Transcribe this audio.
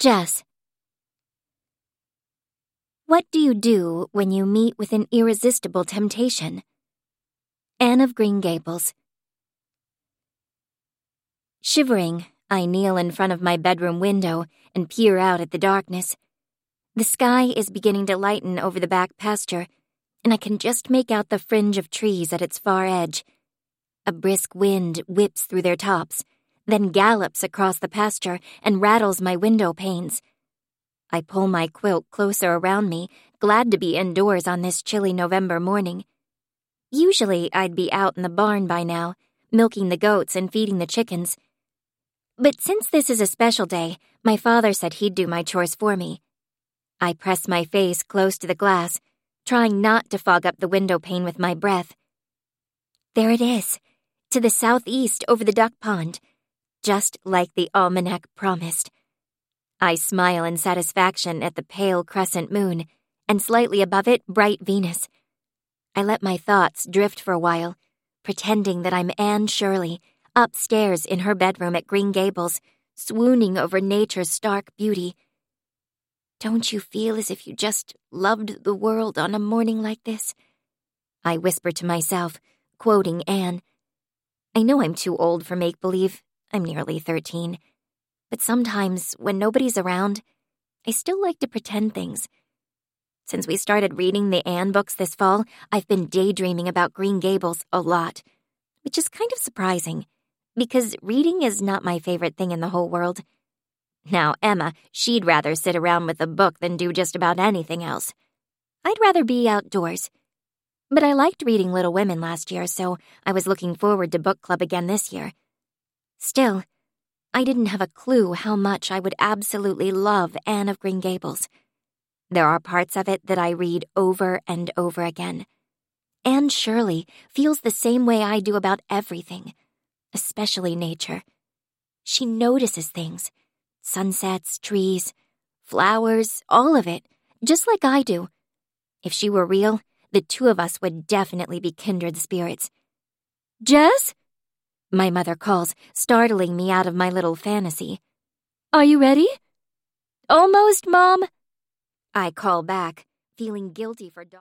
Jess. What do you do when you meet with an irresistible temptation? Anne of Green Gables. Shivering, I kneel in front of my bedroom window and peer out at the darkness. The sky is beginning to lighten over the back pasture, and I can just make out the fringe of trees at its far edge. A brisk wind whips through their tops, then gallops across the pasture and rattles my window panes. I pull my quilt closer around me, glad to be indoors on this chilly November morning. Usually I'd be out in the barn by now, milking the goats and feeding the chickens. But since this is a special day, my father said he'd do my chores for me. I press my face close to the glass, trying not to fog up the window pane with my breath. There it is, to the southeast over the duck pond, just like the almanac promised. I smile in satisfaction at the pale crescent moon, and slightly above it, bright Venus. I let my thoughts drift for a while, pretending that I'm Anne Shirley, upstairs in her bedroom at Green Gables, swooning over nature's stark beauty. Don't you feel as if you just loved the world on a morning like this? I whisper to myself, quoting Anne. I know I'm too old for make-believe. I'm nearly 13. But sometimes, when nobody's around, I still like to pretend things. Since we started reading the Anne books this fall, I've been daydreaming about Green Gables a lot, which is kind of surprising, because reading is not my favorite thing in the whole world. Now, Emma, she'd rather sit around with a book than do just about anything else. I'd rather be outdoors. But I liked reading Little Women last year, so I was looking forward to book club again this year. Still, I didn't have a clue how much I would absolutely love Anne of Green Gables. There are parts of it that I read over and over again. Anne Shirley feels the same way I do about everything, especially nature. She notices things, sunsets, trees, flowers, all of it, just like I do. If she were real, the two of us would definitely be kindred spirits. Jess? My mother calls, startling me out of my little fantasy. Are you ready? Almost, Mom. I call back, feeling guilty for